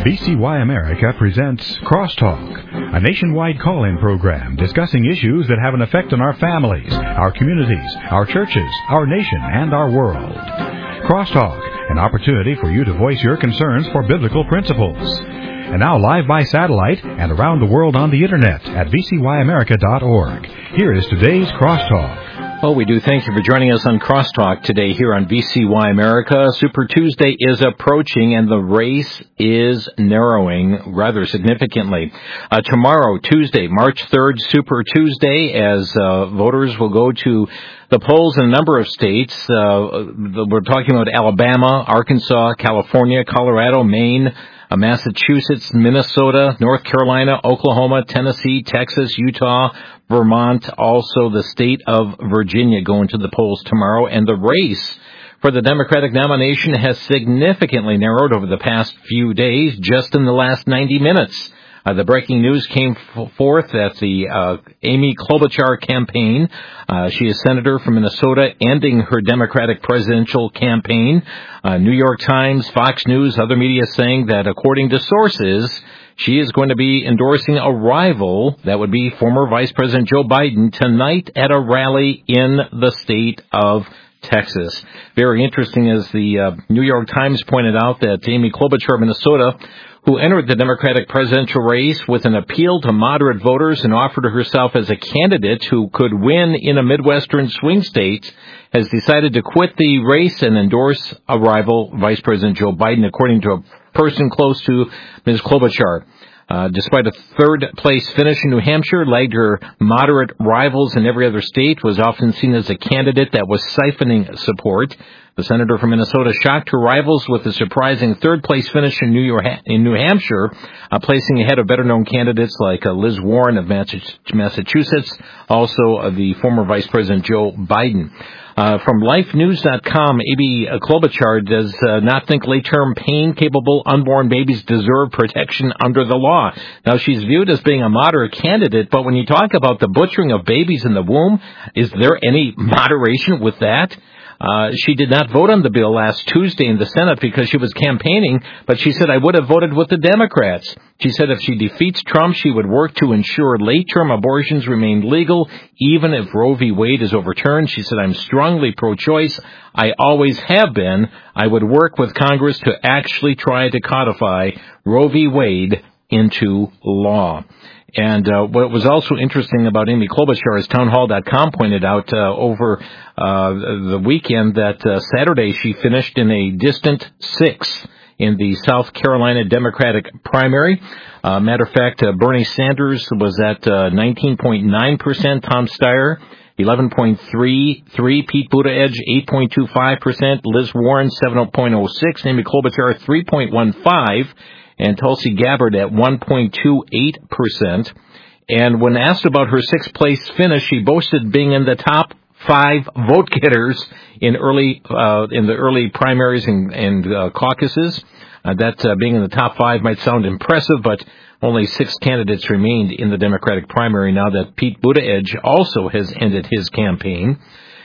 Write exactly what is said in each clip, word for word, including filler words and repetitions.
V C Y America presents Crosstalk, a nationwide call-in program discussing issues that have an effect on our families, our communities, our churches, our nation, and our world. Crosstalk, an opportunity for you to voice your concerns for biblical principles. And now live by satellite and around the world on the Internet at v c y america dot org. Here is today's Crosstalk. Well, we do thank you for joining us on Crosstalk today here on V C Y America. Super Tuesday is approaching and the race is narrowing rather significantly. Uh, tomorrow, Tuesday, March third, Super Tuesday, as uh, voters will go to the polls in a number of states. Uh, we're talking about Alabama, Arkansas, California, Colorado, Maine, uh, Massachusetts, Minnesota, North Carolina, Oklahoma, Tennessee, Texas, Utah, Vermont, also the state of Virginia going to the polls tomorrow. And the race for the Democratic nomination has significantly narrowed over the past few days, just in the last ninety minutes. Uh, the breaking news came f- forth that the uh, Amy Klobuchar campaign, uh, she is senator from Minnesota, ending her Democratic presidential campaign. Uh, New York Times, Fox News, other media saying that according to sources, she is going to be endorsing a rival, that would be former Vice President Joe Biden, tonight at a rally in the state of Texas. Very interesting, as the uh, New York Times pointed out, that Amy Klobuchar of Minnesota, who entered the Democratic presidential race with an appeal to moderate voters and offered herself as a candidate who could win in a Midwestern swing state, has decided to quit the race and endorse a rival, Vice President Joe Biden, according to a person close to Miz Klobuchar. Uh, despite a third-place finish in New Hampshire, lagged her moderate rivals in every other state, was often seen as a candidate that was siphoning support. The senator from Minnesota shocked her rivals with a surprising third-place finish in New York, in New Hampshire, uh, placing ahead of better-known candidates like uh, Liz Warren of Massachusetts, also uh, the former Vice President Joe Biden. Uh, from life news dot com, Amy Klobuchar does uh, not think late-term pain-capable unborn babies deserve protection under the law. Now, she's viewed as being a moderate candidate, but when you talk about the butchering of babies in the womb, is there any moderation with that? Uh, she did not vote on the bill last Tuesday in the Senate because she was campaigning, but she said, I would have voted with the Democrats. She said if she defeats Trump, she would work to ensure late-term abortions remain legal, even if Roe v. Wade is overturned. She said, I'm strongly pro-choice. I always have been. I would work with Congress to actually try to codify Roe v. Wade into law. And uh, what was also interesting about Amy Klobuchar, as town hall dot com pointed out uh, over uh, the weekend, that uh, Saturday she finished in a distant sixth in the South Carolina Democratic primary. Uh, matter of fact, uh, Bernie Sanders was at uh, nineteen point nine percent, Tom Steyer eleven point three three, Pete Buttigieg eight point two five percent, Liz Warren seven point oh six, Amy Klobuchar three point one five, and Tulsi Gabbard at one point two eight percent. And when asked about her sixth-place finish, she boasted being in the top five vote getters in early uh, in the early primaries and, and uh, caucuses. Uh, that uh, being in the top five might sound impressive, but only six candidates remained in the Democratic primary now that Pete Buttigieg also has ended his campaign.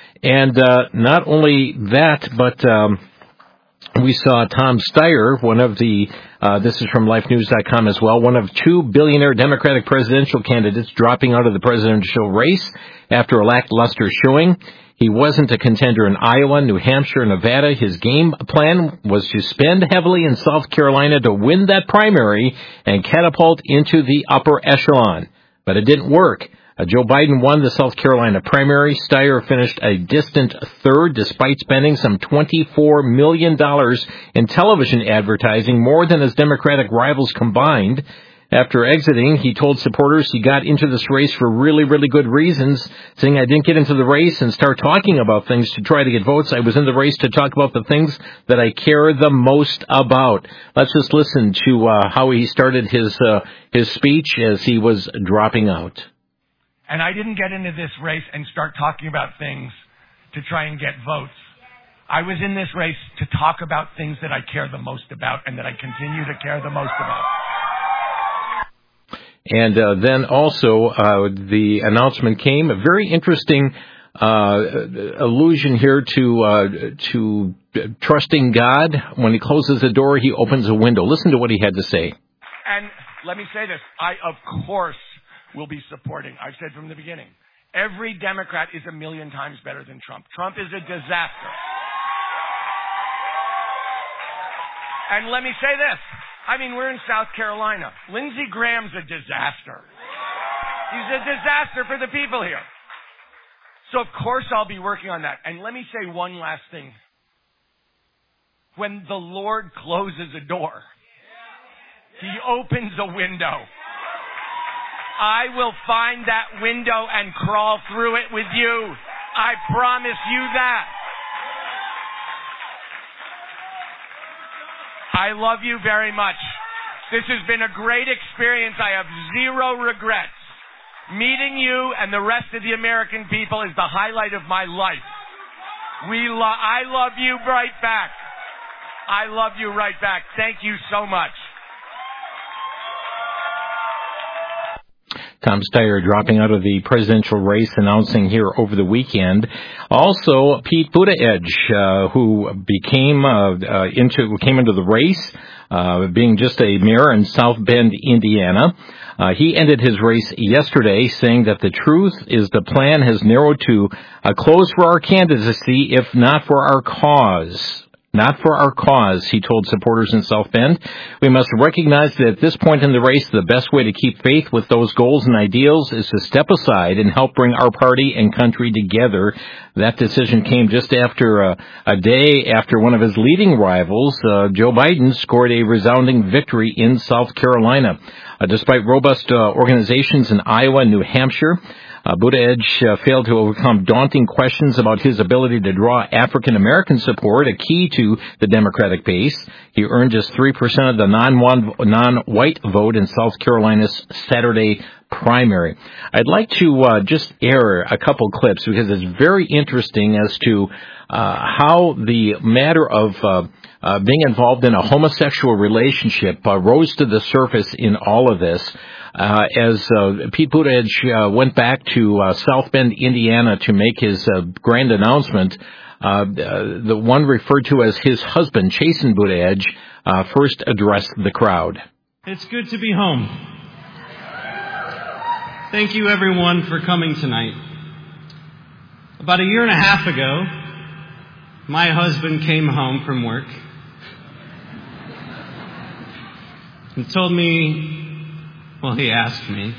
And uh, not only that, but Um, we saw Tom Steyer, one of the, uh, this is from life news dot com as well, one of two billionaire Democratic presidential candidates dropping out of the presidential race after a lackluster showing. He wasn't a contender in Iowa, New Hampshire, and Nevada. His game plan was to spend heavily in South Carolina to win that primary and catapult into the upper echelon. But it didn't work. Uh, Joe Biden won the South Carolina primary. Steyer finished a distant third despite spending some twenty-four million dollars in television advertising, more than his Democratic rivals combined. After exiting, he told supporters he got into this race for really, really good reasons, saying, I didn't get into the race and start talking about things to try to get votes. I was in the race to talk about the things that I care the most about. Let's just listen to uh, how he started his uh, his speech as he was dropping out. And I didn't get into this race and start talking about things to try and get votes. I was in this race to talk about things that I care the most about and that I continue to care the most about. And uh, then also uh, the announcement came, a very interesting uh, allusion here to uh, to trusting God. When he closes a door, he opens a window. Listen to what he had to say. And let me say this. I, of course, will be supporting. I've said from the beginning, every Democrat is a million times better than Trump. Trump is a disaster. And let me say this. I mean, we're in South Carolina. Lindsey Graham's a disaster. He's a disaster for the people here. So, of course, I'll be working on that. And let me say one last thing. When the Lord closes a door, he opens a window. I will find that window and crawl through it with you. I promise you that. I love you very much. This has been a great experience. I have zero regrets. Meeting you and the rest of the American people is the highlight of my life. We lo- I love you right back. I love you right back. Thank you so much. Tom Steyer dropping out of the presidential race, announcing here over the weekend. Also, Pete Buttigieg, uh, who became uh, uh, into came into the race, uh, being just a mayor in South Bend, Indiana. Uh, he ended his race yesterday, saying that the truth is the plan has narrowed to a close for our candidacy, if not for our cause. Not for our cause, he told supporters in South Bend. We must recognize that at this point in the race, the best way to keep faith with those goals and ideals is to step aside and help bring our party and country together. That decision came just after uh, a day after one of his leading rivals, uh, Joe Biden, scored a resounding victory in South Carolina. Uh, despite robust uh, organizations in Iowa and New Hampshire, Uh, Buttigieg uh, failed to overcome daunting questions about his ability to draw African-American support, a key to the Democratic base. He earned just three percent of the non-white vote in South Carolina's Saturday primary. I'd like to uh, just air a couple clips because it's very interesting as to uh, how the matter of uh, uh, being involved in a homosexual relationship uh, rose to the surface in all of this. Uh, as uh, Pete Buttigieg uh, went back to uh, South Bend, Indiana to make his uh, grand announcement, uh, uh, the one referred to as his husband, Chasten Buttigieg, uh, first addressed the crowd. It's good to be home. Thank you, everyone, for coming tonight. About a year and a half ago, my husband came home from work and told me, well, he asked me,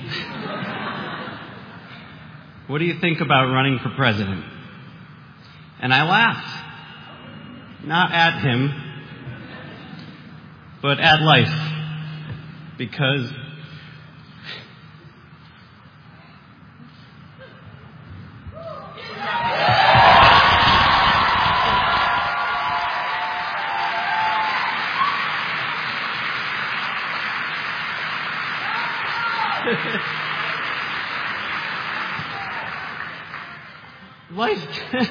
what do you think about running for president? And I laughed. Not at him, but at life. Because Life,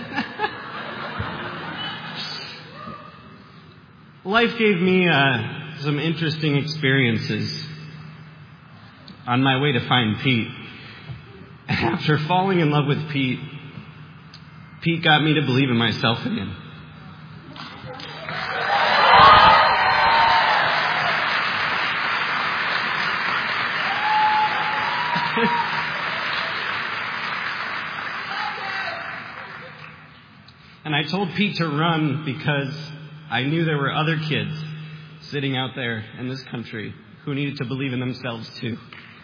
life gave me uh, some interesting experiences on my way to find Pete. After falling in love with Pete, Pete got me to believe in myself again. And I told Pete to run because I knew there were other kids sitting out there in this country who needed to believe in themselves too.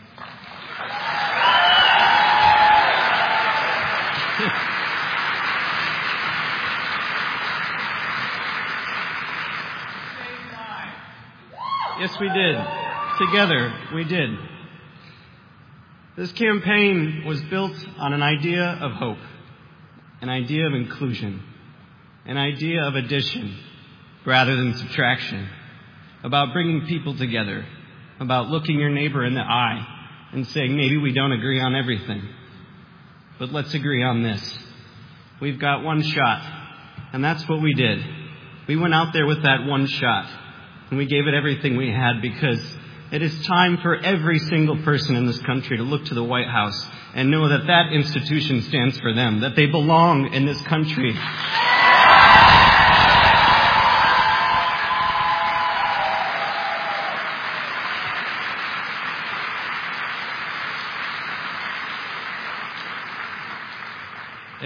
Yes, we did. Together, we did. This campaign was built on an idea of hope, an idea of inclusion, an idea of addition rather than subtraction, about bringing people together, about looking your neighbor in the eye and saying, maybe we don't agree on everything, but let's agree on this. We've got one shot, and that's what we did. We went out there with that one shot, and we gave it everything we had, because it is time for every single person in this country to look to the White House and know that that institution stands for them, that they belong in this country.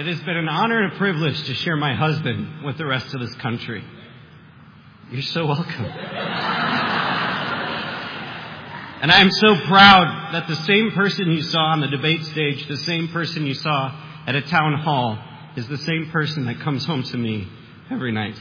has been an honor and a privilege to share my husband with the rest of this country. You're so welcome. And I am so proud that the same person you saw on the debate stage, the same person you saw at a town hall, is the same person that comes home to me every night.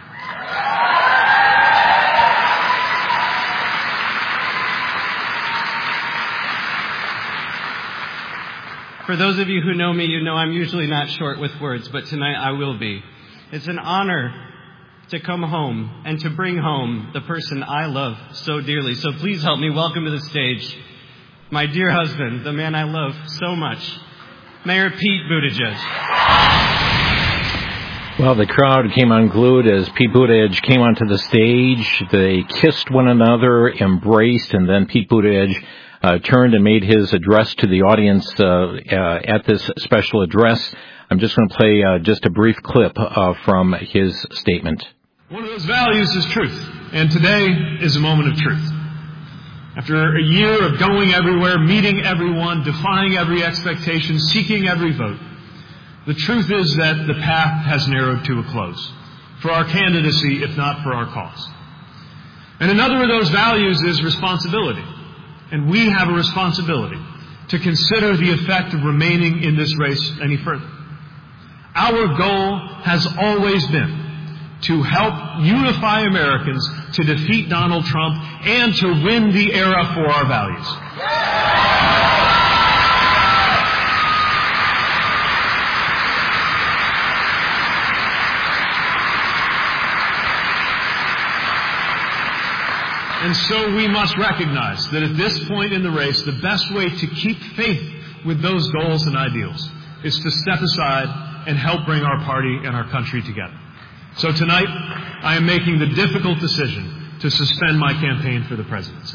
For those of you who know me, you know I'm usually not short with words, but tonight I will be. It's an honor to come home and to bring home the person I love so dearly. So please help me welcome to the stage my dear husband, the man I love so much, Mayor Pete Buttigieg. Well, the crowd came unglued as Pete Buttigieg came onto the stage. They kissed one another, embraced, and then Pete Buttigieg uh, turned and made his address to the audience uh, uh, at this special address. I'm just going to play uh, just a brief clip uh, from his statement. One of those values is truth, and today is a moment of truth. After a year of going everywhere, meeting everyone, defying every expectation, seeking every vote, the truth is that the path has narrowed to a close for our candidacy, if not for our cause. And another of those values is responsibility. And we have a responsibility to consider the effect of remaining in this race any further. Our goal has always been to help unify Americans to defeat Donald Trump and to win the era for our values. And so we must recognize that at this point in the race, the best way to keep faith with those goals and ideals is to step aside and help bring our party and our country together. So tonight, I am making the difficult decision to suspend my campaign for the presidency.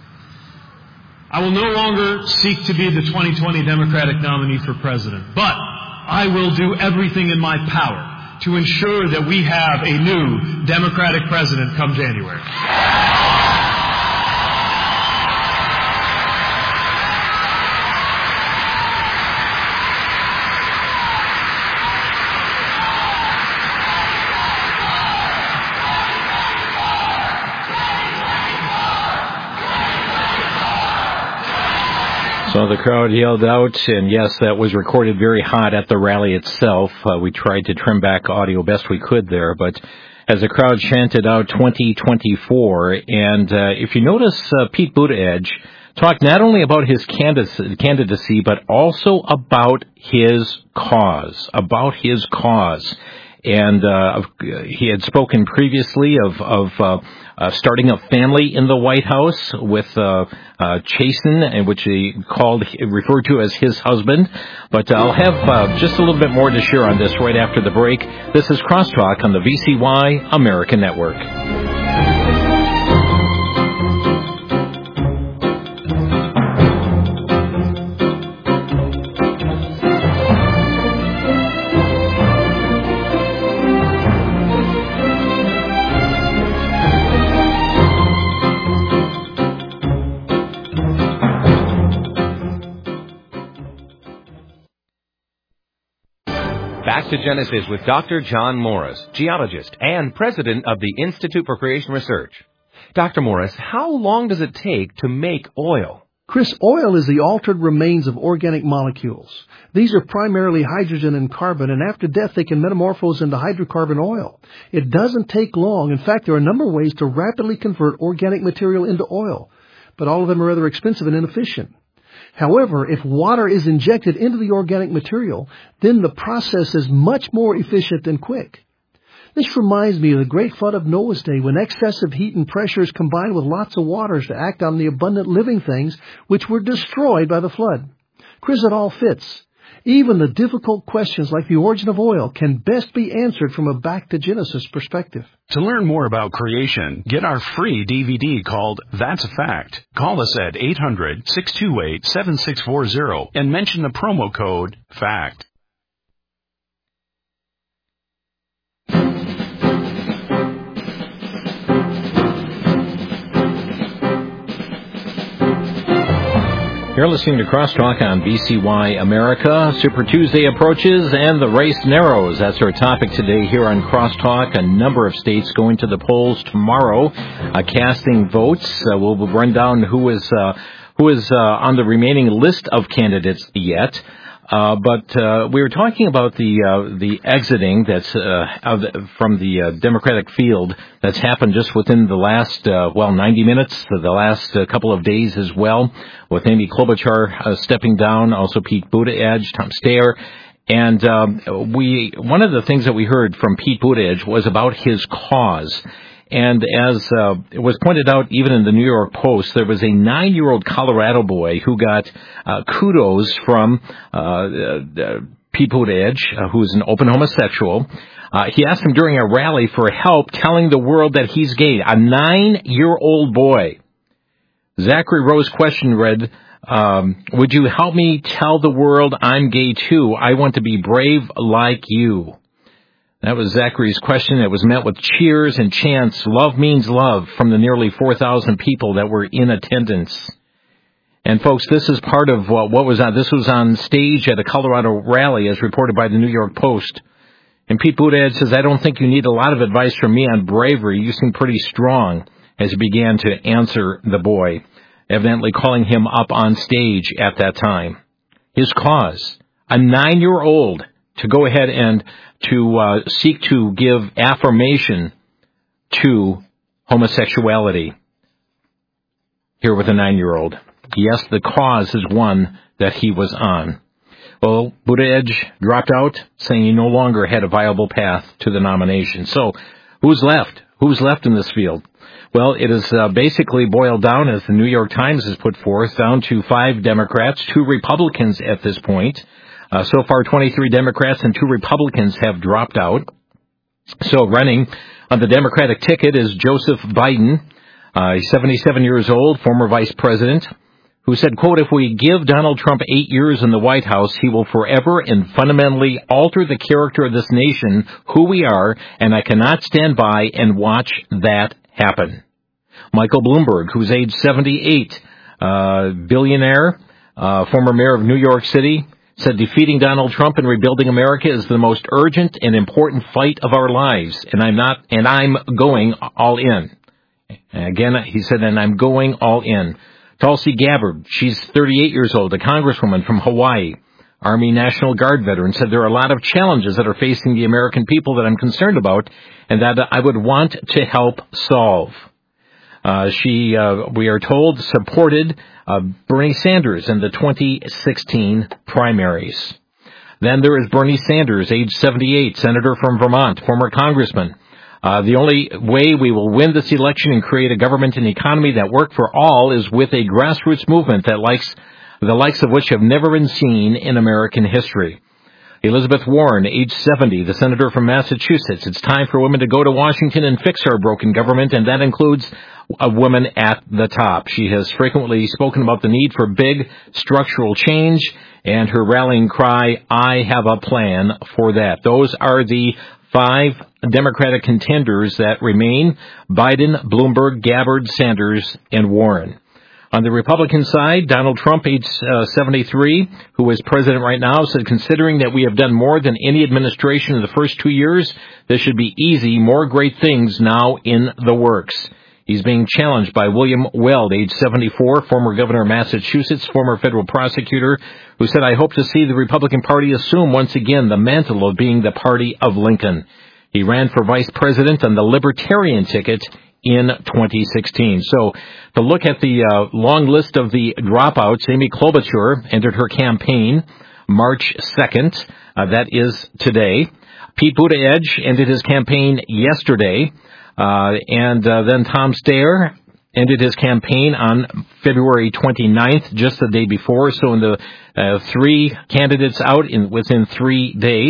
I will no longer seek to be the twenty twenty Democratic nominee for president, but I will do everything in my power to ensure that we have a new Democratic president come January. So the crowd yelled out, and yes, that was recorded very hot at the rally itself. Uh, we tried to trim back audio best we could there, but as the crowd chanted out twenty twenty-four, and uh, if you notice, uh, Pete Buttigieg talked not only about his candidacy, but also about his cause, about his cause. And uh, he had spoken previously of, of uh, uh, starting a family in the White House with uh, uh, Chasten, which he called, referred to as his husband. But I'll have uh, just a little bit more to share on this right after the break. This is Crosstalk on the V C Y American Network. Back to Genesis with Doctor John Morris, geologist and president of the Institute for Creation Research. Doctor Morris, how long does it take to make oil? Chris, oil is the altered remains of organic molecules. These are primarily hydrogen and carbon, and after death they can metamorphose into hydrocarbon oil. It doesn't take long. In fact, there are a number of ways to rapidly convert organic material into oil, but all of them are rather expensive and inefficient. However, if water is injected into the organic material, then the process is much more efficient and quick. This reminds me of the great flood of Noah's day, when excessive heat and pressure is combined with lots of waters to act on the abundant living things which were destroyed by the flood. Chris, it all fits. Even the difficult questions like the origin of oil can best be answered from a back to Genesis perspective. To learn more about creation, get our free D V D called That's a Fact. Call us at eight hundred, six two eight, seven six four zero and mention the promo code FACT. You're listening to Crosstalk on B C Y America. Super Tuesday approaches and the race narrows. That's our topic today here on Crosstalk. A number of states going to the polls tomorrow, uh, casting votes. Uh, we'll run down who is uh, who is uh, on the remaining list of candidates yet. Uh, but uh, we were talking about the uh, the exiting that's uh, of the, from the uh, Democratic field that's happened just within the last uh, well ninety minutes, the last uh, couple of days as well, with Amy Klobuchar uh, stepping down, also Pete Buttigieg, Tom Steyer, and um, we one of the things that we heard from Pete Buttigieg was about his cause. And as uh, it was pointed out even in the New York Post, there was a nine-year-old Colorado boy who got uh, kudos from uh, uh, Pete Buttigieg, uh, who's an open homosexual. Uh, he asked him during a rally for help telling the world that he's gay. A nine-year-old boy. Zachary Rowe's question read, um, would you help me tell the world I'm gay too? I want to be brave like you. That was Zachary's question. It was met with cheers and chants. Love means love from the nearly four thousand people that were in attendance. And folks, this is part of what, what was on. This was on stage at a Colorado rally, as reported by the New York Post. And Pete Buttigieg says, I don't think you need a lot of advice from me on bravery. You seem pretty strong, as he began to answer the boy, evidently calling him up on stage at that time. His cause, a nine-year-old to go ahead and to uh, seek to give affirmation to homosexuality. Here with a nine-year-old. Yes, the cause is one that he was on. Well, Buttigieg dropped out, saying he no longer had a viable path to the nomination. So, who's left? Who's left in this field? Well, it is uh, basically boiled down, as the New York Times has put forth, down to five Democrats, two Republicans at this point. Uh, so far, twenty-three Democrats and two Republicans have dropped out. So running on the Democratic ticket is Joseph Biden. Uh, he's seventy-seven years old, former vice president, who said, quote, if we give Donald Trump eight years in the White House, he will forever and fundamentally alter the character of this nation, who we are, and I cannot stand by and watch that happen. Michael Bloomberg, who's age seventy-eight, uh, billionaire, uh, former mayor of New York City, said defeating Donald Trump and rebuilding America is the most urgent and important fight of our lives, and I'm not, and I'm going all in. And again, he said, and I'm going all in. Tulsi Gabbard, she's thirty-eight years old, a congresswoman from Hawaii, Army National Guard veteran, said there are a lot of challenges that are facing the American people that I'm concerned about and that I would want to help solve. Uh, she, uh, we are told, supported uh, Bernie Sanders in the twenty sixteen primaries. Then there is Bernie Sanders, age seventy-eight, senator from Vermont, former congressman. Uh, the only way we will win this election and create a government and economy that work for all is with a grassroots movement that likes the likes of which have never been seen in American history. Elizabeth Warren, age seventy, the senator from Massachusetts. It's time for women to go to Washington and fix our broken government, and that includes a woman at the top. She has frequently spoken about the need for big structural change, and her rallying cry, I have a plan for that. Those are the five Democratic contenders that remain: Biden, Bloomberg, Gabbard, Sanders, and Warren. On the Republican side, Donald Trump, age uh, seventy-three, who is president right now, said, considering that we have done more than any administration in the first two years, this should be easy, more great things now in the works. He's being challenged by William Weld, age seventy-four, former governor of Massachusetts, former federal prosecutor, who said, I hope to see the Republican Party assume once again the mantle of being the party of Lincoln. He ran for vice president on the Libertarian ticket in twenty sixteen. So to look at the uh, long list of the dropouts, Amy Klobuchar entered her campaign March second. Uh, that is today. Pete Buttigieg ended his campaign yesterday. Uh, and uh, then Tom Steyer ended his campaign on February twenty-ninth, just the day before. So in the uh, three candidates out in within three days.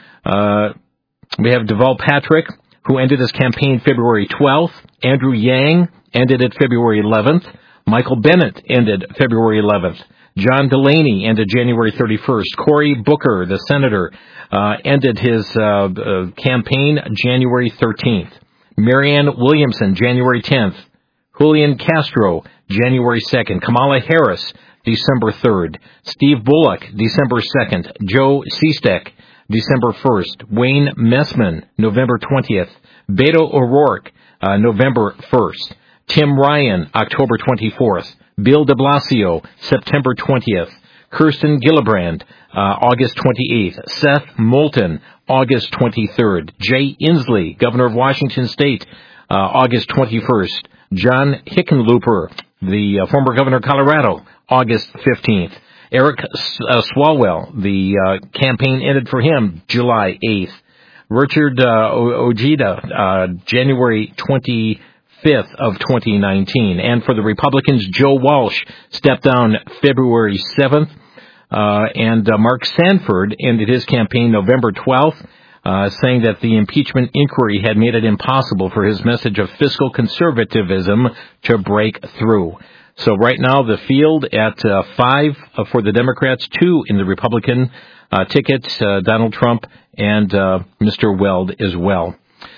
Uh, we have Deval Patrick, who ended his campaign February twelfth. Andrew Yang ended it February eleventh. Michael Bennet ended February eleventh. John Delaney ended January thirty-first. Cory Booker, the senator, uh, ended his uh, uh, campaign January thirteenth. Marianne Williamson, January tenth. Julian Castro, January second. Kamala Harris, December third. Steve Bullock, December second. Joe Seestek, December first. Wayne Messman, November twentieth. Beto O'Rourke, uh, November first. Tim Ryan, October twenty-fourth. Bill de Blasio, September twentieth. Kirsten Gillibrand, uh, August twenty-eighth. Seth Moulton, August twenty-third. Jay Inslee, Governor of Washington State, uh, August twenty-first. John Hickenlooper, the uh, former governor of Colorado, August fifteenth. Eric uh, Swalwell, the uh, campaign ended for him July eighth. Richard uh, Ojeda, uh, January twenty-fifth of twenty nineteen. And for the Republicans, Joe Walsh stepped down February seventh. Uh, and uh, Mark Sanford ended his campaign November twelfth, uh, saying that the impeachment inquiry had made it impossible for his message of fiscal conservatism to break through. So right now the field at uh, five uh, for the Democrats, two in the Republican uh, ticket, uh, Donald Trump and uh, Mister Weld as well.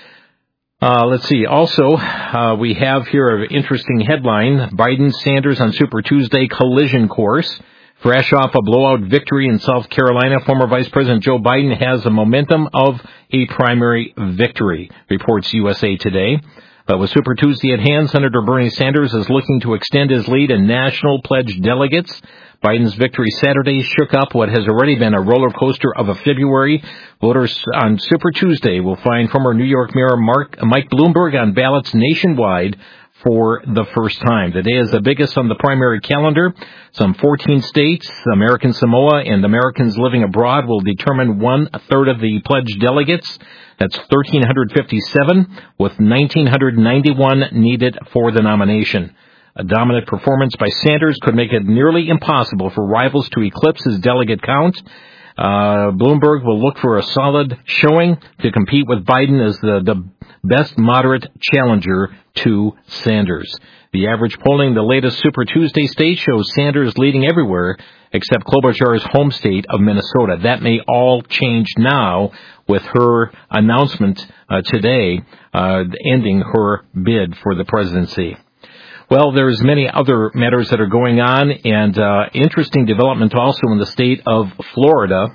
Uh, let's see. Also, uh, we have here an interesting headline: Biden-Sanders on Super Tuesday collision course. Fresh off a blowout victory in South Carolina, former Vice President Joe Biden has the momentum of a primary victory, reports U S A Today. But with Super Tuesday at hand, Senator Bernie Sanders is looking to extend his lead in national pledge delegates. Biden's victory Saturday shook up what has already been a roller coaster of a February. Voters on Super Tuesday will find former New York Mayor Mark, Mike Bloomberg on ballots nationwide for the first time. The day is the biggest on the primary calendar. Some fourteen states, American Samoa, and Americans living abroad will determine one-third of the pledged delegates. That's one thousand three hundred fifty-seven, with one thousand nine hundred ninety-one needed for the nomination. A dominant performance by Sanders could make it nearly impossible for rivals to eclipse his delegate count. Uh, Bloomberg will look for a solid showing to compete with Biden as the, the best moderate challenger to Sanders. The average polling in the latest Super Tuesday state shows Sanders leading everywhere except Klobuchar's home state of Minnesota. That may all change now with her announcement uh, today uh, ending her bid for the presidency. Well, there's many other matters that are going on, and uh, interesting development also in the state of Florida,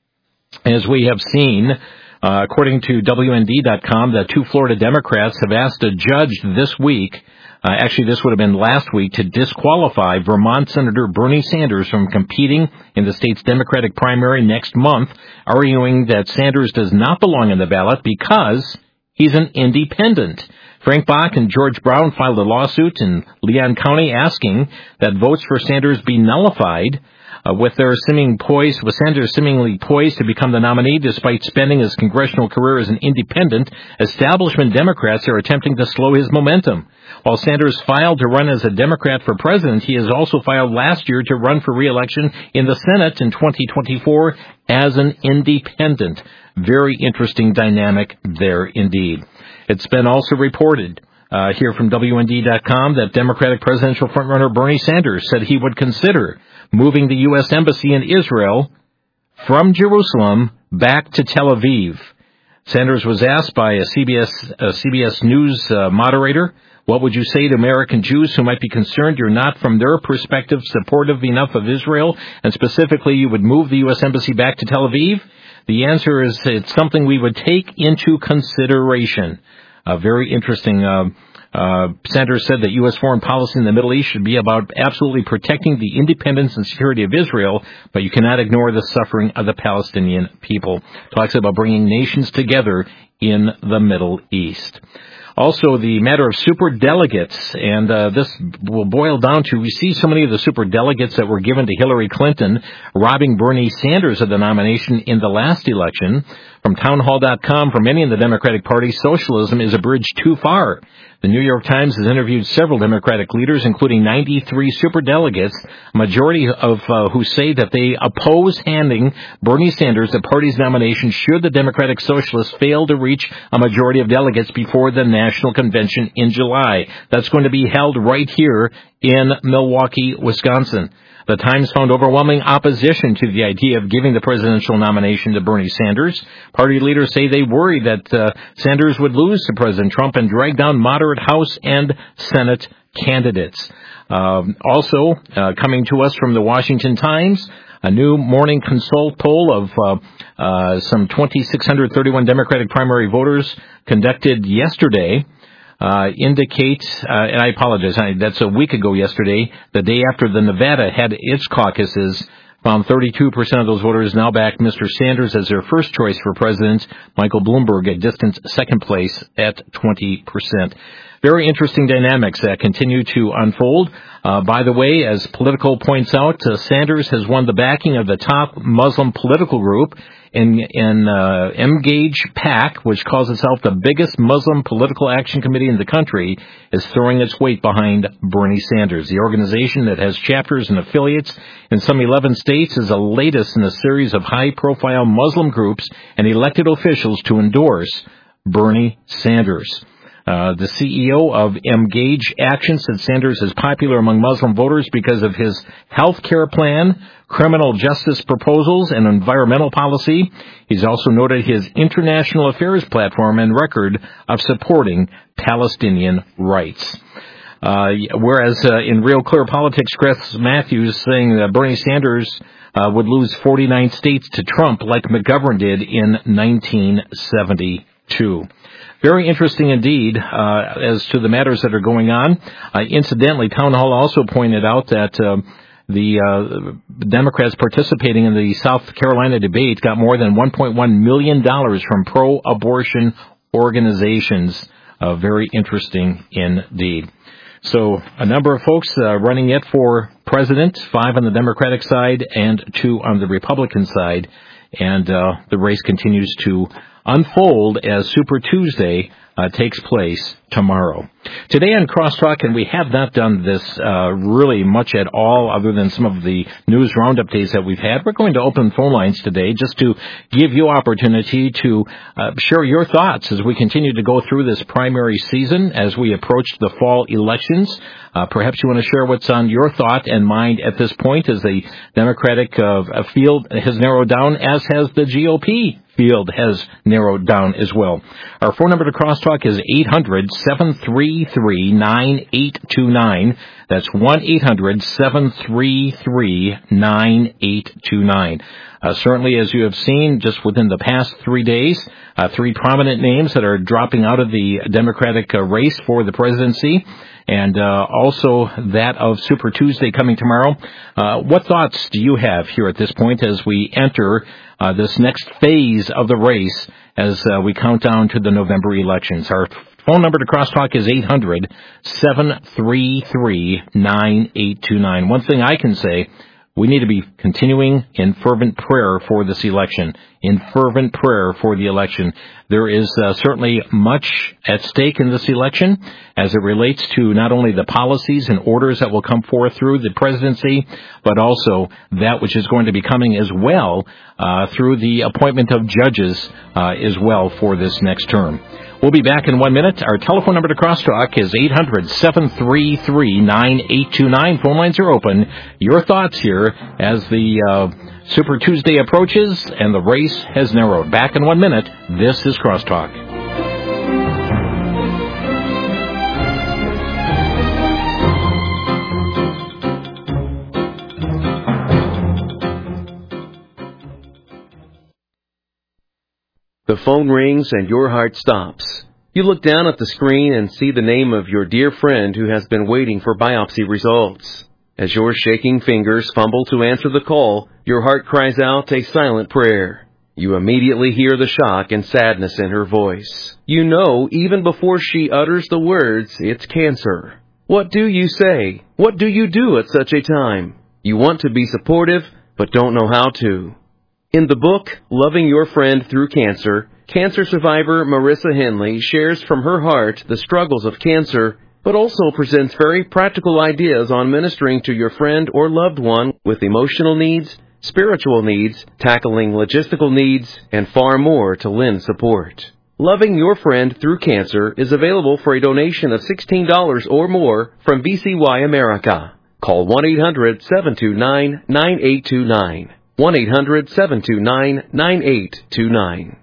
as we have seen, uh, according to W N D dot com, that two Florida Democrats have asked a judge this week, uh, actually this would have been last week, to disqualify Vermont Senator Bernie Sanders from competing in the state's Democratic primary next month, arguing that Sanders does not belong in the ballot because he's an independent. Frank Bach and George Brown filed a lawsuit in Leon County asking that votes for Sanders be nullified, uh, with their seeming poised, with Sanders seemingly poised to become the nominee despite spending his congressional career as an independent. Establishment Democrats are attempting to slow his momentum. While Sanders filed to run as a Democrat for president, he has also filed last year to run for re-election in the Senate in twenty twenty-four as an independent. Very interesting dynamic there indeed. It's been also reported uh, here from W N D dot com that Democratic presidential frontrunner Bernie Sanders said he would consider moving the U S Embassy in Israel from Jerusalem back to Tel Aviv. Sanders was asked by a C B S, a C B S News uh, moderator, what would you say to American Jews who might be concerned you're not, from their perspective, supportive enough of Israel, and specifically you would move the U S Embassy back to Tel Aviv? The answer is it's something we would take into consideration. Uh, very interesting. Uh, uh, Sanders said that U S foreign policy in the Middle East should be about absolutely protecting the independence and security of Israel, but you cannot ignore the suffering of the Palestinian people. Talks about bringing nations together in the Middle East. Also, the matter of superdelegates, and uh, this will boil down to, we see so many of the superdelegates that were given to Hillary Clinton robbing Bernie Sanders of the nomination in the last election. From townhall dot com, for many in the Democratic Party, socialism is a bridge too far. The New York Times has interviewed several Democratic leaders, including ninety-three superdelegates, a majority of uh, who say that they oppose handing Bernie Sanders the party's nomination should the Democratic Socialists fail to reach a majority of delegates before the National Convention in July. That's going to be held right here in Milwaukee, Wisconsin. The Times found overwhelming opposition to the idea of giving the presidential nomination to Bernie Sanders. Party leaders say they worry that uh, Sanders would lose to President Trump and drag down moderate House and Senate candidates. Um, also, uh, coming to us from the Washington Times, a new morning consult poll of uh, uh, some two thousand six hundred thirty-one Democratic primary voters conducted yesterday uh, indicate, uh, and I apologize, I, that's a week ago yesterday, the day after the Nevada had its caucuses, found thirty-two percent of those voters now back Mister Sanders as their first choice for president. Michael Bloomberg a distant second place at twenty percent. Very interesting dynamics that continue to unfold. Uh, by the way, as Politico points out, uh, Sanders has won the backing of the top Muslim political group in, in uh, Engage PAC, which calls itself the biggest Muslim political action committee in the country, is throwing its weight behind Bernie Sanders. The organization that has chapters and affiliates in some eleven states is the latest in a series of high-profile Muslim groups and elected officials to endorse Bernie Sanders. Uh, the C E O of Engage Action said Sanders is popular among Muslim voters because of his health care plan, criminal justice proposals, and environmental policy. He's also noted his international affairs platform and record of supporting Palestinian rights. Uh, whereas uh, in Real Clear Politics, Chris Matthews saying that Bernie Sanders uh, would lose forty-nine states to Trump like McGovern did in nineteen seventy-two. Very interesting indeed uh, as to the matters that are going on. Uh, incidentally, Town Hall also pointed out that uh, the uh, Democrats participating in the South Carolina debate got more than one point one million dollars from pro-abortion organizations. Uh, very interesting indeed. So a number of folks uh, running it for president, five on the Democratic side and two on the Republican side. And uh, the race continues to unfold as Super Tuesday uh, takes place tomorrow. Today on Crosstalk, and we have not done this uh, really much at all other than some of the news roundup days that we've had, we're going to open phone lines today just to give you opportunity to uh, share your thoughts as we continue to go through this primary season as we approach the fall elections. Uh, perhaps you want to share what's on your thought and mind at this point as the Democratic uh, field has narrowed down, as has the G O P field has narrowed down as well. Our phone number to Crosstalk is eight hundred, seven three three, nine eight two nine. That's one eight hundred, seven three three, nine eight two nine. Uh, certainly, as you have seen, just within the past three days, uh, three prominent names that are dropping out of the Democratic uh, race for the presidency, and uh, also that of Super Tuesday coming tomorrow. Uh, what thoughts do you have here at this point as we enter uh, this next phase of the race as uh, we count down to the November elections? Our phone number to Crosstalk is eight hundred, seven three three, nine eight two nine. One thing I can say, we need to be continuing in fervent prayer for this election, in fervent prayer for the election. There is uh, certainly much at stake in this election as it relates to not only the policies and orders that will come forth through the presidency, but also that which is going to be coming as well uh, through the appointment of judges uh, as well for this next term. We'll be back in one minute. Our telephone number to Crosstalk is eight hundred, seven three three, nine eight two nine. Phone lines are open. Your thoughts here as the uh, Super Tuesday approaches and the race has narrowed. Back in one minute. This is Crosstalk. The phone rings and your heart stops. You look down at the screen and see the name of your dear friend who has been waiting for biopsy results. As your shaking fingers fumble to answer the call, your heart cries out a silent prayer. You immediately hear the shock and sadness in her voice. You know, even before she utters the words, it's cancer. What do you say? What do you do at such a time? You want to be supportive, but don't know how to. In the book, Loving Your Friend Through Cancer, cancer survivor Marissa Henley shares from her heart the struggles of cancer, but also presents very practical ideas on ministering to your friend or loved one with emotional needs, spiritual needs, tackling logistical needs, and far more to lend support. Loving Your Friend Through Cancer is available for a donation of sixteen dollars or more from B C Y America. Call one eight hundred seven two nine nine eight two nine. one eight hundred seven two nine nine eight two nine.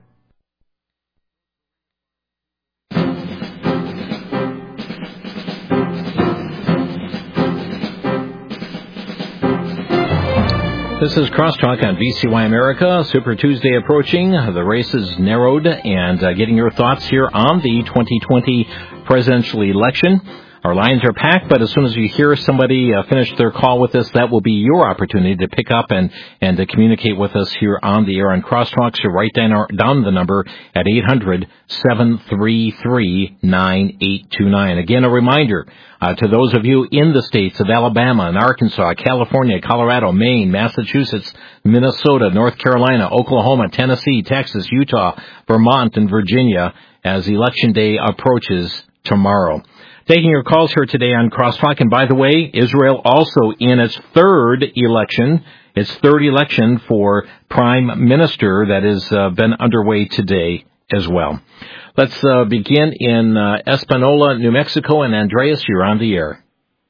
This is Crosstalk on V C Y America. Super Tuesday approaching. The race is narrowed, and uh, getting your thoughts here on the twenty twenty presidential election. Our lines are packed, but as soon as you hear somebody uh, finish their call with us, that will be your opportunity to pick up and, and to communicate with us here on the air on Crosstalk. So write down, our, down the number at eight hundred seven three three nine eight two nine. Again, a reminder uh, to those of you in the states of Alabama and Arkansas, California, Colorado, Maine, Massachusetts, Minnesota, North Carolina, Oklahoma, Tennessee, Texas, Utah, Vermont, and Virginia as Election Day approaches tomorrow. Taking your calls here today on Crosstalk. And by the way, Israel also in its third election, its third election for Prime Minister that has uh, been underway today as well. Let's uh, begin in uh, Espanola, New Mexico. And Andreas, you're on the air.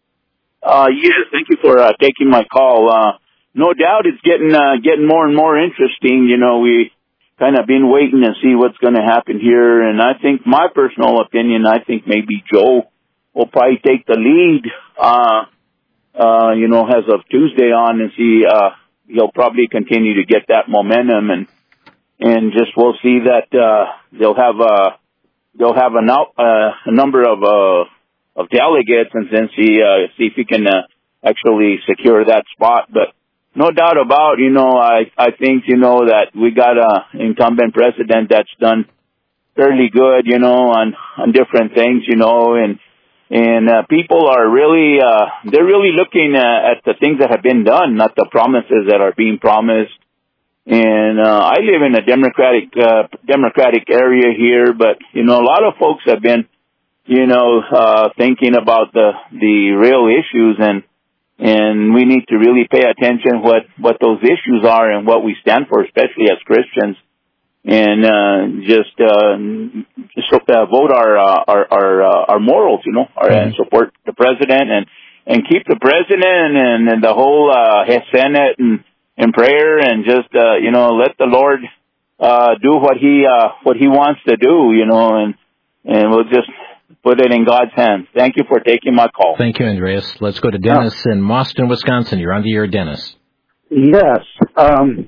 Uh, yes, thank you for uh, taking my call. Uh, no doubt it's getting uh, getting more and more interesting. You know, we kind of been waiting to see what's going to happen here. And I think my personal opinion, I think maybe Joe will probably take the lead, uh, uh, you know, as of Tuesday on, and see, uh, he'll probably continue to get that momentum, and, and just we'll see that, uh, they'll have, uh, they'll have an out, uh, a number of, uh, of delegates, and then see, uh, see if he can, uh, actually secure that spot. But no doubt about, you know, I, I think, you know, that we got a incumbent president that's done fairly good, you know, on, on different things, you know, and, And uh, people are really, uh, they're really looking uh, at the things that have been done, not the promises that are being promised. And uh, I live in a democratic, uh, democratic area here, but, you know, a lot of folks have been, you know, uh, thinking about the, the real issues, and, and we need to really pay attention what, what those issues are and what we stand for, especially as Christians. And uh just uh just uh, vote our uh, our our, uh, our morals, you know, our, and support the president, and and keep the president and, and the whole uh Senate and in prayer, and just uh you know let the Lord uh do what he uh what he wants to do, you know, and and we'll just put it in God's hands. Thank you for taking my call. Thank you, Andreas. Let's go to Dennis yeah. in Boston, Wisconsin. You're on the air, Dennis. Yes. Um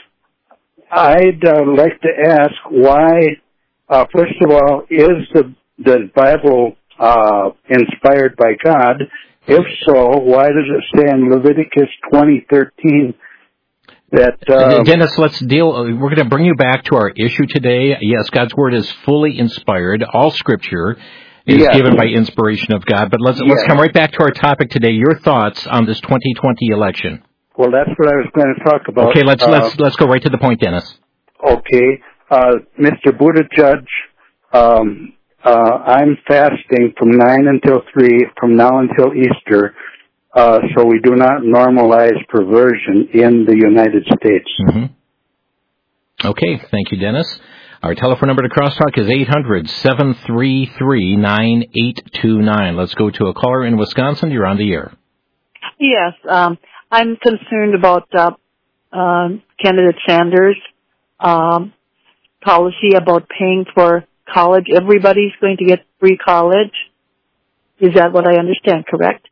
I'd uh, like to ask why, uh, first of all, is the, the Bible uh, inspired by God? If so, why does it say in Leviticus twenty thirteen that... Uh, Dennis, let's deal... We're going to bring you back to our issue today. Yes, God's Word is fully inspired. All Scripture is yes. given by inspiration of God. But let's yes. let's come right back to our topic today. Your thoughts on this twenty twenty election. Well, that's what I was going to talk about. Okay, let's uh, let's let's go right to the point, Dennis. Okay, uh, Mister Buttigieg, um, uh, I'm fasting from nine until three, from now until Easter, uh, so we do not normalize perversion in the United States. Mm-hmm. Okay, thank you, Dennis. Our telephone number to Crosstalk is eight hundred seven three three nine eight two nine. Let's go to a caller in Wisconsin. You're on the air. Yes, um, I'm concerned about uh, uh, candidate Sanders' um, policy about paying for college. Everybody's going to get free college. Is that what I understand, correct?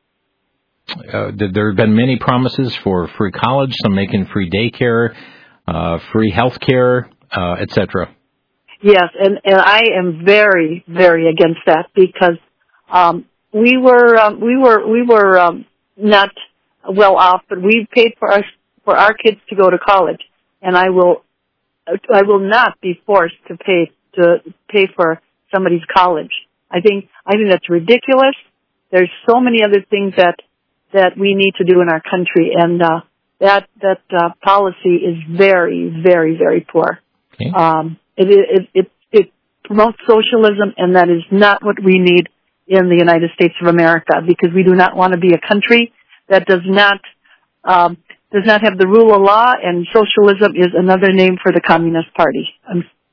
Uh, there have been many promises for free college, some making free daycare, uh, free health care, uh, et cetera. Yes, and, and I am very, very against that, because um, we were um, we were we were um, not well off, but we paid for our for our kids to go to college, and I will I will not be forced to pay to pay for somebody's college. I think I think that's ridiculous. There's so many other things that that we need to do in our country, and uh, that that uh, policy is very, very, very poor. Okay. Um, it, it it it promotes socialism, and that is not what we need in the United States of America, because we do not want to be a country that does not um, does not have the rule of law, and socialism is another name for the Communist Party. I'm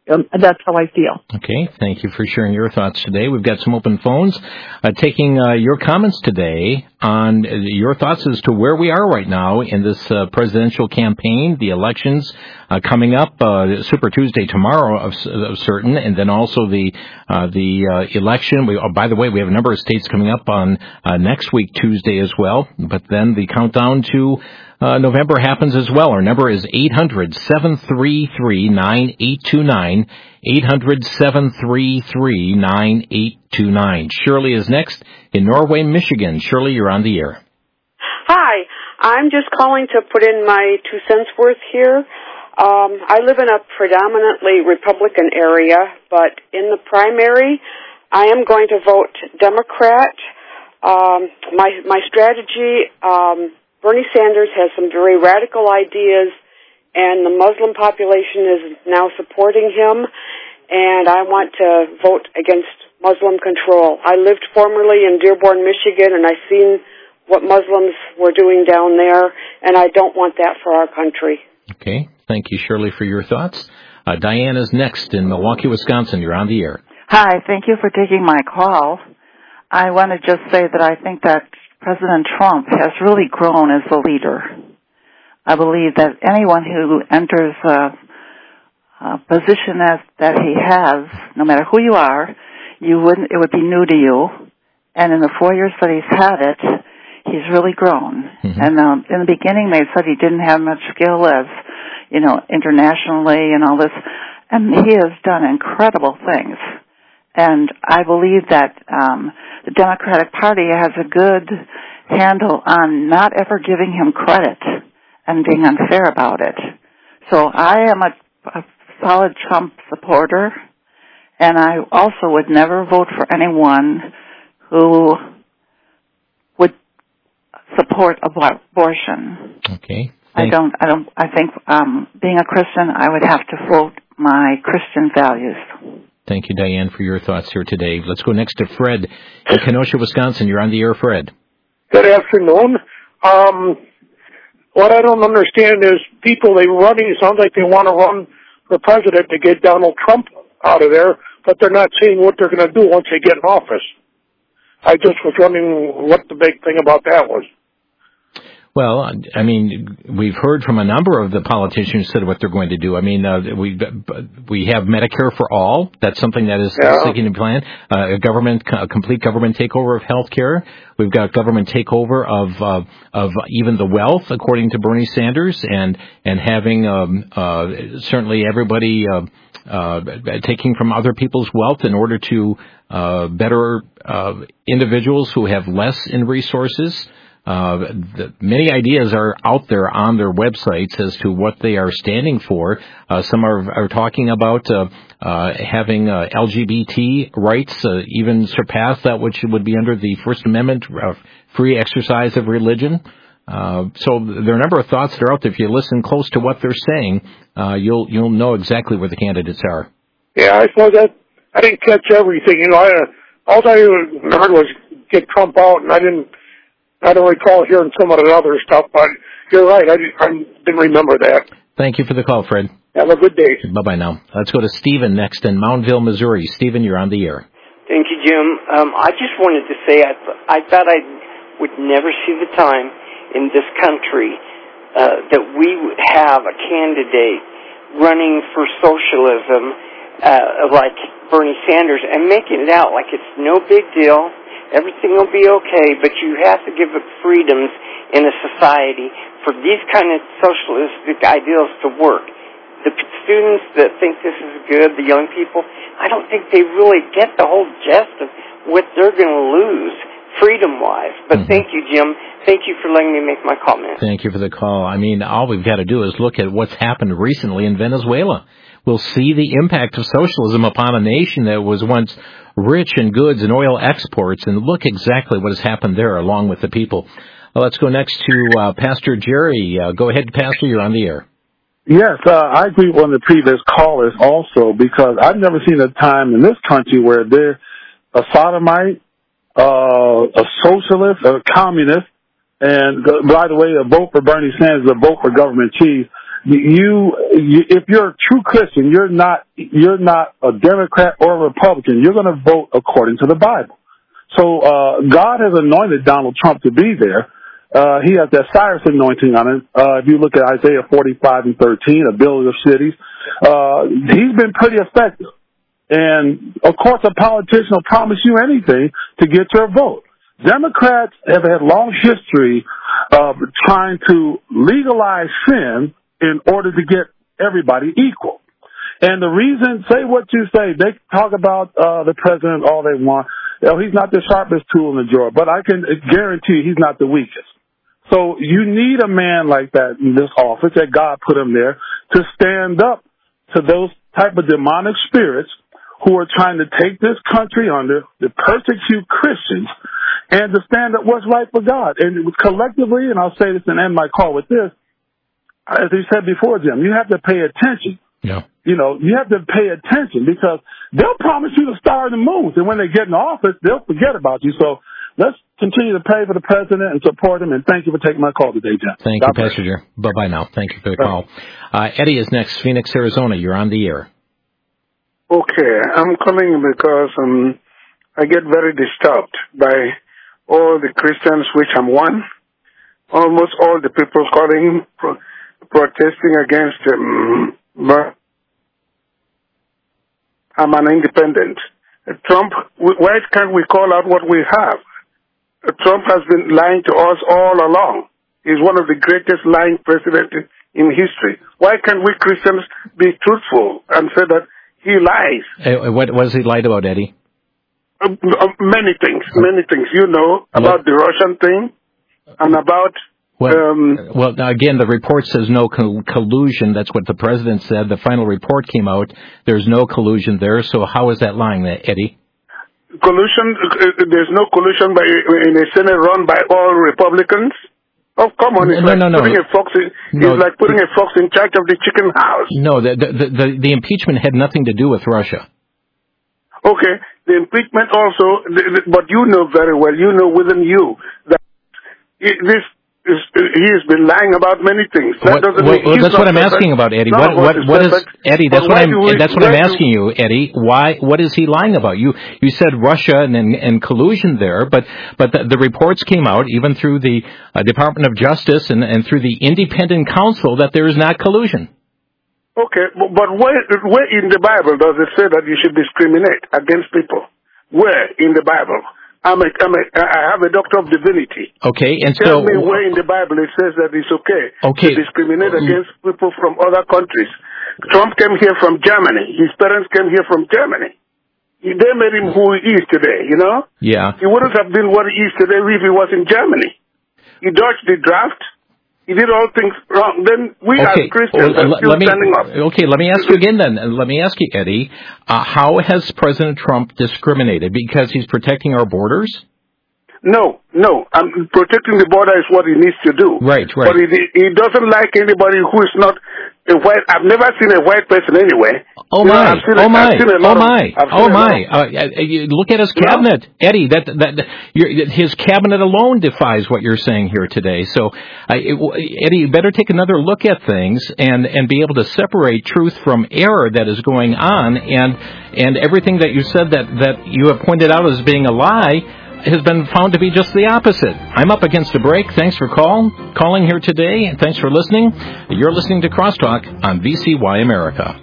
um, that's how I feel. Okay, thank you for sharing your thoughts today. We've got some open phones, uh, taking uh, your comments today on uh, your thoughts as to where we are right now in this uh, presidential campaign, the elections uh, coming up, uh, Super Tuesday tomorrow of, of certain, and then also the uh, the uh, election. We, oh, by the way, we have a number of states coming up on uh, next week, Tuesday as well, but then the countdown to Uh, November happens as well. Our number is eight hundred, seven three three, nine eight two nine, eight hundred, seven three three, nine eight two nine. Shirley is next in Norway, Michigan. Shirley, you're on the air. Hi, I'm just calling to put in my two cents worth here. Um, I live in a predominantly Republican area, but in the primary, I am going to vote Democrat. Um, my my strategy. Um, Bernie Sanders has some very radical ideas, and the Muslim population is now supporting him, and I want to vote against Muslim control. I lived formerly in Dearborn, Michigan, and I've seen what Muslims were doing down there, and I don't want that for our country. Okay. Thank you, Shirley, for your thoughts. Uh, Diane is next in Milwaukee, Wisconsin. You're on the air. Hi. Thank you for taking my call. I want to just say that I think that President Trump has really grown as a leader. I believe that anyone who enters a, a position as, that he has, no matter who you are, you wouldn't, it would be new to you. And in the four years that he's had it, he's really grown. Mm-hmm. And um, in the beginning, they said he didn't have much skill as, you know, internationally and all this. And he has done incredible things. And I believe that um, the Democratic Party has a good handle on not ever giving him credit and being unfair about it. So I am a, a solid Trump supporter, and I also would never vote for anyone who would support abor- abortion. Okay. I don't. I don't. I think um, being a Christian, I would have to vote my Christian values. Thank you, Diane, for your thoughts here today. Let's go next to Fred in Kenosha, Wisconsin. You're on the air, Fred. Good afternoon. Um, what I don't understand is people, they running, it sounds like they want to run for president to get Donald Trump out of there, but they're not saying what they're going to do once they get in office. I just was wondering what the big thing about that was. Well, I mean, we've heard from a number of the politicians said what they're going to do. I mean, uh, we we have Medicare for all. That's something that is yeah. sticking in plan. Uh, a government, a complete government takeover of health care. We've got government takeover of uh, of even the wealth, according to Bernie Sanders, and and having um, uh, certainly everybody uh, uh, taking from other people's wealth in order to uh, better uh, individuals who have less in resources. Uh, the, many ideas are out there on their websites as to what they are standing for. Uh, some are, are talking about uh, uh, having uh, L G B T rights uh, even surpass that which would be under the First Amendment, uh, free exercise of religion. Uh, so there are a number of thoughts that are out there. If you listen close to what they're saying, uh, you'll you'll know exactly where the candidates are. Yeah, I suppose that I didn't catch everything. You know, I, all I heard was get Trump out, and I didn't. I don't recall hearing some of the other stuff, but you're right. I, I didn't remember that. Thank you for the call, Fred. Have a good day. Bye-bye now. Let's go to Stephen next in Moundville, Missouri. Stephen, you're on the air. Thank you, Jim. Um, I just wanted to say I, th- I thought I would never see the time in this country uh, that we would have a candidate running for socialism uh, like Bernie Sanders and making it out like it's no big deal. Everything will be okay, but you have to give up freedoms in a society for these kind of socialistic ideals to work. The students that think this is good, the young people, I don't think they really get the whole gist of what they're going to lose freedom-wise. But mm-hmm. thank you, Jim. Thank you for letting me make my comment. Thank you for the call. I mean, all we've got to do is look at what's happened recently in Venezuela. We'll see the impact of socialism upon a nation that was once rich in goods and oil exports, and look exactly what has happened there along with the people. Well, let's go next to uh, Pastor Jerry. Uh, go ahead, Pastor. You're on the air. Yes, uh, I agree with one of the previous callers also, because I've never seen a time in this country where they're a sodomite, uh, a socialist, a communist, and by the way, a vote for Bernie Sanders is a vote for government cheese. You, you, if you're a true Christian, you're not, you're not a Democrat or a Republican. You're going to vote according to the Bible. So, uh, God has anointed Donald Trump to be there. Uh, he has that Cyrus anointing on him. Uh, if you look at Isaiah forty-five and thirteen, a builder of cities, uh, he's been pretty effective. And of course, a politician will promise you anything to get your vote. Democrats have had long history of trying to legalize sin in order to get everybody equal. And the reason, say what you say, they talk about uh, the president all they want. You know, he's not the sharpest tool in the drawer, but I can guarantee he's not the weakest. So you need a man like that in this office, that God put him there, to stand up to those type of demonic spirits who are trying to take this country under, to persecute Christians, and to stand up what's right for God. And collectively, and I'll say this and end my call with this, as you said before, Jim, you have to pay attention. Yeah. You know, you have to pay attention because they'll promise you the star and the moon, and when they get in office, they'll forget about you. So let's continue to pray for the president and support him, and thank you for taking my call today, Jim. Thank God you, Pastor Jer. Bye-bye now. Thank you for the call. Uh, Eddie is next, Phoenix, Arizona. You're on the air. Okay, I'm calling because um, I get very disturbed by all the Christians, which I'm one. Almost all the people calling, pro- protesting against um, but I'm an independent. Trump, why can't we call out what we have? Trump has been lying to us all along. He's one of the greatest lying presidents in history. Why can't we Christians be truthful and say that he lies? Uh, what, what has he lied about, Eddie? Uh, uh, many things, many things. You know about the Russian thing and about... Well, um, well, again, the report says no co- collusion. That's what the president said. The final report came out. There's no collusion there. So how is that lying, Eddie? Collusion, uh, there's no collusion by, in a Senate run by all Republicans? Oh, come on, it's no, like no, no. putting a fox in, no, it's like putting a fox in charge of the chicken house. No, the, the, the, the impeachment had nothing to do with Russia. Okay, the impeachment also, but you know very well, you know within you, that this is, he has been lying about many things. That What, doesn't well, mean well, he's that's not what I'm perfect. asking about, Eddie. None What, of us what, what is perfect. Eddie? That's But what why I'm. do we- that's what I'm why do- asking you, Eddie. Why? What is he lying about? You you said Russia and and, and collusion there, but but the, the reports came out even through the uh, Department of Justice and, and through the independent counsel that there is not collusion. Okay, but, but where, where in the Bible does it say that you should discriminate against people? Where in the Bible? I'm a, I'm a, I have a doctor of divinity. Okay, and Tell so me where in the Bible it says that it's okay, Okay. to discriminate against people from other countries. Trump came here from Germany. His parents came here from Germany. They made him who he is today, you know? yeah. He wouldn't have been what he is today if he was in Germany. He dodged the draft. He did all things wrong. Then we Okay. as Christians Well, are let- still let me, standing up. okay, let me ask you again then. Let me ask you, Eddie, uh, how has President Trump discriminated? Because he's protecting our borders? No, no. Um, protecting the border is what he needs to do. Right, right. But he, he doesn't like anybody who is not a white. I've never seen a white person anyway. Oh You know, my! I've seen a- Oh my! I've seen a Oh lot of- my! I've seen Oh a lot my! Uh, uh, you look at his cabinet, Eddie. That that your, his cabinet alone defies what you're saying here today. So, uh, it, Eddie, you better take another look at things and and be able to separate truth from error that is going on, and and everything that you said that that you have pointed out as being a lie has been found to be just the opposite. I'm up against a break. Thanks for call, calling here today, and thanks for listening. You're listening to Crosstalk on V C Y America.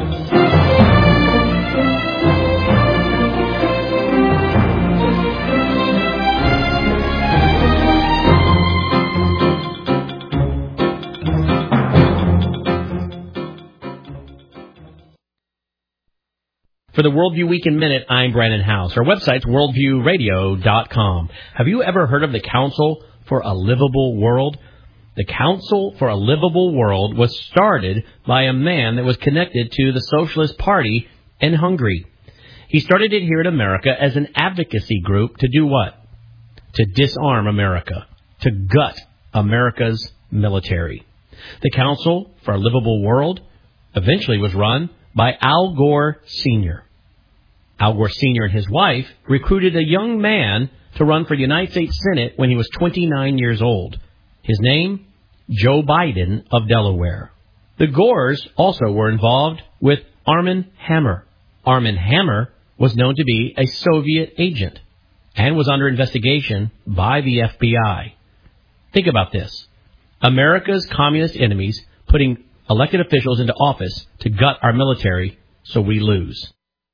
For the Worldview Week in Minute, I'm Brandon House. Our website's worldview radio dot com. Have you ever heard of the Council for a Livable World? The Council for a Livable World was started by a man that was connected to the Socialist Party in Hungary. He started it here in America as an advocacy group to do what? To disarm America, to gut America's military. The Council for a Livable World eventually was run by Al Gore Senior Al Gore Senior and his wife recruited a young man to run for the United States Senate when he was twenty-nine years old. His name, Joe Biden of Delaware. The Gores also were involved with Armand Hammer. Armand Hammer was known to be a Soviet agent and was under investigation by the F B I. Think about this. America's communist enemies putting elected officials into office to gut our military so we lose.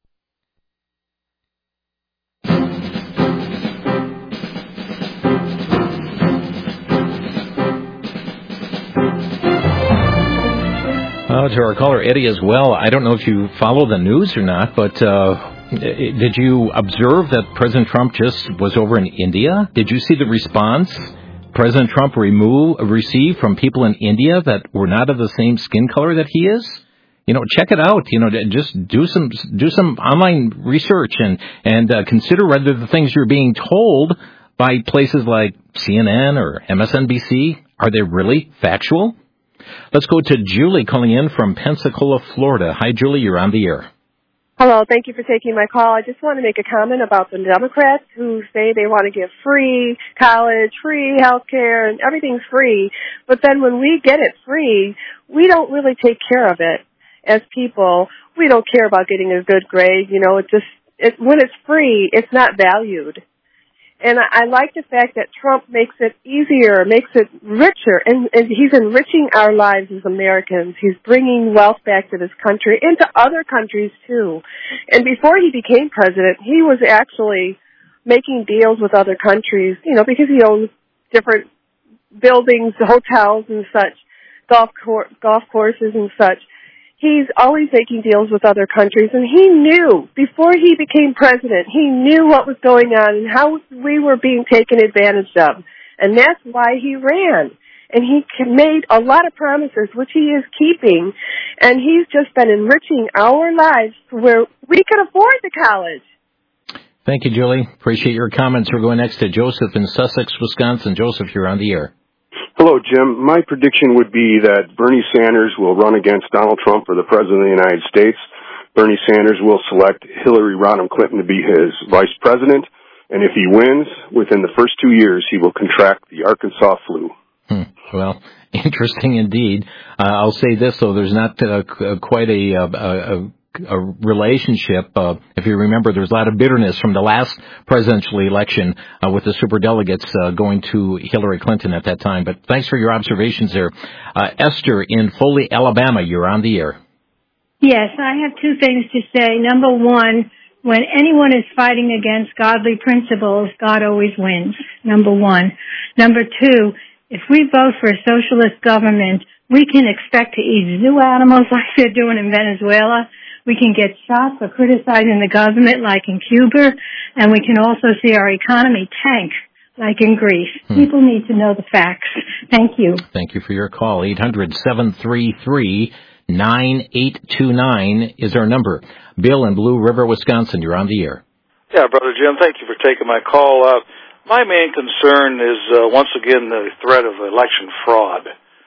Uh, to our caller Eddie as well, I don't know if you follow the news or not, but uh, did you observe that President Trump just was over in India? Did you see the response President Trump remove, received from people in India that were not of the same skin color that he is? You know, check it out. You know, just do some do some online research and and uh, consider whether the things you're being told by places like C N N or M S N B C, are they really factual? Let's go to Julie calling in from Pensacola, Florida. Hi, Julie. You're on the air. Hello. Thank you for taking my call. I just want to make a comment about the Democrats who say they want to give free college, free health care, and everything's free. But then when we get it free, we don't really take care of it as people. We don't care about getting a good grade. You know, it just it, when it's free, it's not valued. And I, I like the fact that Trump makes it easier, makes it richer, and, and he's enriching our lives as Americans. He's bringing wealth back to this country and to other countries, too. And before he became president, he was actually making deals with other countries, you know, because he owns different buildings, hotels and such, golf, cor- golf courses and such. He's always making deals with other countries, and he knew, before he became president, he knew what was going on and how we were being taken advantage of. And that's why he ran. And he made a lot of promises, which he is keeping, and he's just been enriching our lives where we could afford the college. Thank you, Julie. Appreciate your comments. We're going next to Joseph in Sussex, Wisconsin. Joseph, you're on the air. Hello, Jim. My prediction would be that Bernie Sanders will run against Donald Trump for the President of the United States. Bernie Sanders will select Hillary Rodham Clinton to be his vice president. And if he wins, within the first two years, he will contract the Arkansas flu. Hmm. Well, interesting indeed. Uh, I'll say this, though. There's not uh, quite a, a, a a relationship. Uh, if you remember, there was a lot of bitterness from the last presidential election uh, with the superdelegates uh, going to Hillary Clinton at that time. But thanks for your observations there. Uh, Esther in Foley, Alabama, you're on the air. Yes, I have two things to say. Number one, when anyone is fighting against godly principles, God always wins. Number one. Number two, if we vote for a socialist government, we can expect to eat zoo animals like they're doing in Venezuela. We can get shot for criticizing the government like in Cuba, and we can also see our economy tank like in Greece. Hmm. People need to know the facts. Thank you. Thank you for your call. eight hundred, seven three three, nine eight two nine is our number. Bill in Blue River, Wisconsin, you're on the air. Yeah, Brother Jim, thank you for taking my call. Uh, my main concern is, uh, once again, the threat of election fraud.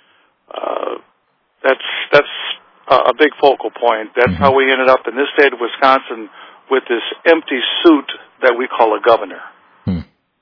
Uh, that's, that's, a big focal point. That's mm-hmm. how we ended up in this state of Wisconsin with this empty suit that we call a governor. Hmm.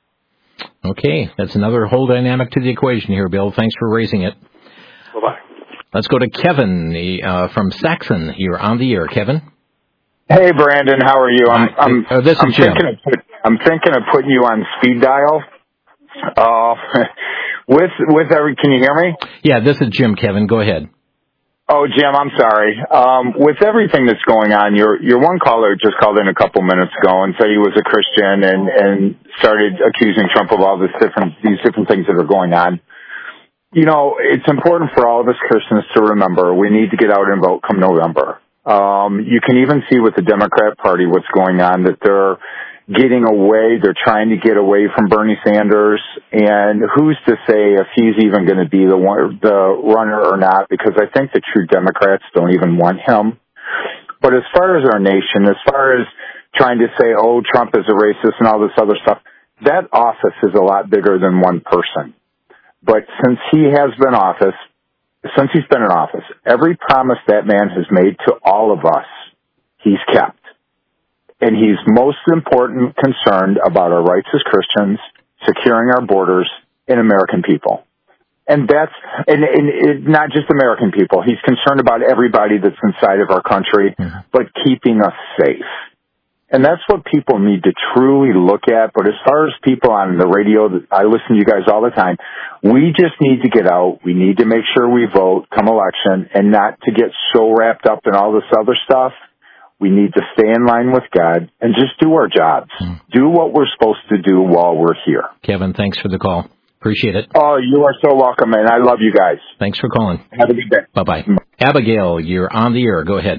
Okay, that's another whole dynamic to the equation here, Bill. Thanks for raising it. Bye-bye. Let's go to Kevin uh, from Saxon. You're on the air, Kevin. Hey, Brandon, how are you? I'm I'm, uh, this I'm is Jim. thinking of put, I'm thinking of putting you on speed dial. Uh, with with every, can you hear me? Yeah, this is Jim. Kevin, go ahead. Oh, Jim, I'm sorry. Um, with everything that's going on, your your one caller just called in a couple minutes ago and said he was a Christian and, and started accusing Trump of all this different these different things that are going on. You know, it's important for all of us Christians to remember we need to get out and vote come November. Um, you can even see with the Democrat Party what's going on, that they're getting away, they're trying to get away from Bernie Sanders, and who's to say if he's even going to be the one, the runner or not, because I think the true Democrats don't even want him. But as far as our nation, as far as trying to say, oh, Trump is a racist and all this other stuff, that office is a lot bigger than one person. But since he has been office, since he's been in office, every promise that man has made to all of us, he's kept. And he's most important concerned about our rights as Christians, securing our borders, and American people. And that's, and, and it, not just American people. He's concerned about everybody that's inside of our country, mm-hmm. but keeping us safe. And that's what people need to truly look at. But as far as people on the radio, I listen to you guys all the time, we just need to get out. We need to make sure we vote come election and not to get so wrapped up in all this other stuff. We need to stay in line with God and just do our jobs. Mm. Do what we're supposed to do while we're here. Kevin, thanks for the call. Appreciate it. Oh, you are so welcome, and I love you guys. Thanks for calling. Have a good day. Bye-bye. Abigail, you're on the air. Go ahead.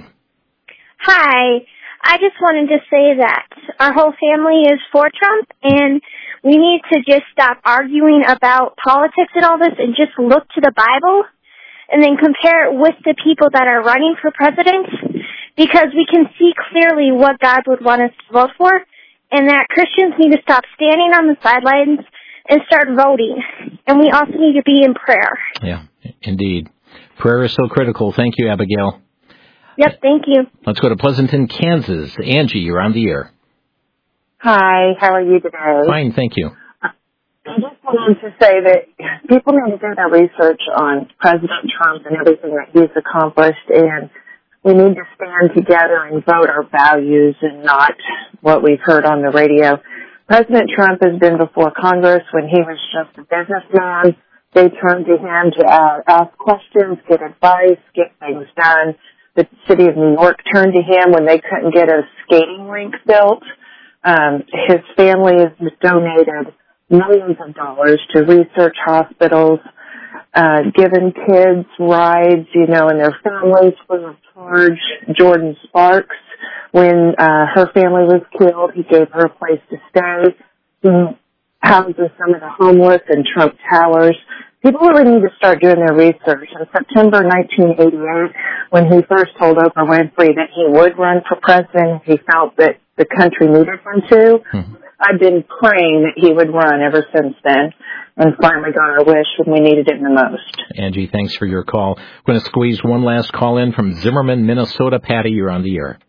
Hi. I just wanted to say that our whole family is for Trump, and we need to just stop arguing about politics and all this and just look to the Bible and then compare it with the people that are running for president, because we can see clearly what God would want us to vote for, and that Christians need to stop standing on the sidelines and start voting. And we also need to be in prayer. Yeah, indeed. Prayer is so critical. Thank you, Abigail. Yep, thank you. Let's go to Pleasanton, Kansas. Angie, you're on the air. Hi, how are you today? Fine, thank you. I just wanted to say that people need to do their research on President Trump and everything that he's accomplished, and we need to stand together and vote our values and not what we've heard on the radio. President Trump has been before Congress when he was just a businessman. They turned to him to uh, ask questions, get advice, get things done. The city of New York turned to him when they couldn't get a skating rink built. Um, his family has donated millions of dollars to research hospitals, uh, given kids rides, you know, and their families free of charge. Jordan Sparks, when uh, her family was killed, he gave her a place to stay. He houses some of the homeless in Trump Towers. People really need to start doing their research. In September nineteen eighty-eight, when he first told Oprah Winfrey that he would run for president if he felt that the country needed him to, mm-hmm. I've been praying that he would run ever since then, and finally got our wish when we needed it the most. Angie, thanks for your call. I'm going to squeeze one last call in from Zimmerman, Minnesota. Patty, you're on the air.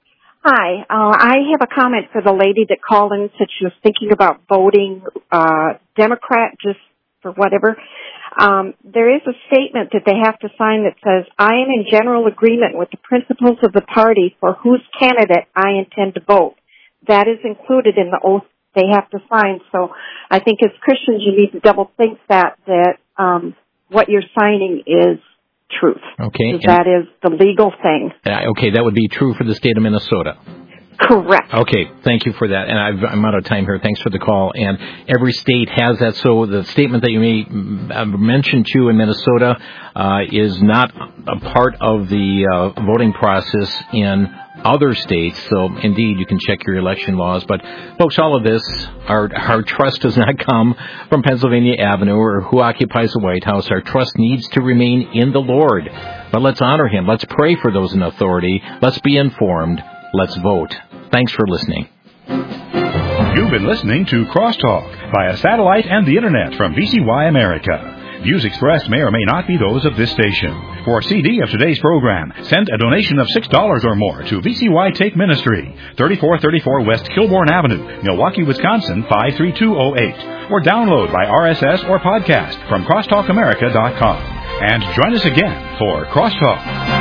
Hi. Uh, I have a comment for the lady that called in and said she was thinking about voting uh Democrat just for whatever. Um, there is a statement that they have to sign that says, I am in general agreement with the principles of the party for whose candidate I intend to vote. That is included in the oath they have to sign. So I think as Christians you need to double think that, that um, what you're signing is truth. Okay. That is the legal thing. Uh, okay, that would be true for the state of Minnesota. Correct. Okay, thank you for that. And I've, I'm out of time here. Thanks for the call. And every state has that. So the statement that you may mention to in Minnesota uh, is not a part of the uh, voting process in other states. So indeed, you can check your election laws. But folks, all of this, our our trust does not come from Pennsylvania Avenue or who occupies the White House. Our trust needs to remain in the Lord. But let's honor Him. Let's pray for those in authority. Let's be informed. Let's vote. Thanks for listening. You've been listening to Crosstalk via satellite and the Internet from V C Y America. Views expressed may or may not be those of this station. For a C D of today's program, send a donation of six dollars or more to V C Y Take Ministry, thirty-four thirty-four West Kilbourne Avenue, Milwaukee, Wisconsin, five three two oh eight. Or download by R S S or podcast from crosstalk america dot com. And join us again for Crosstalk.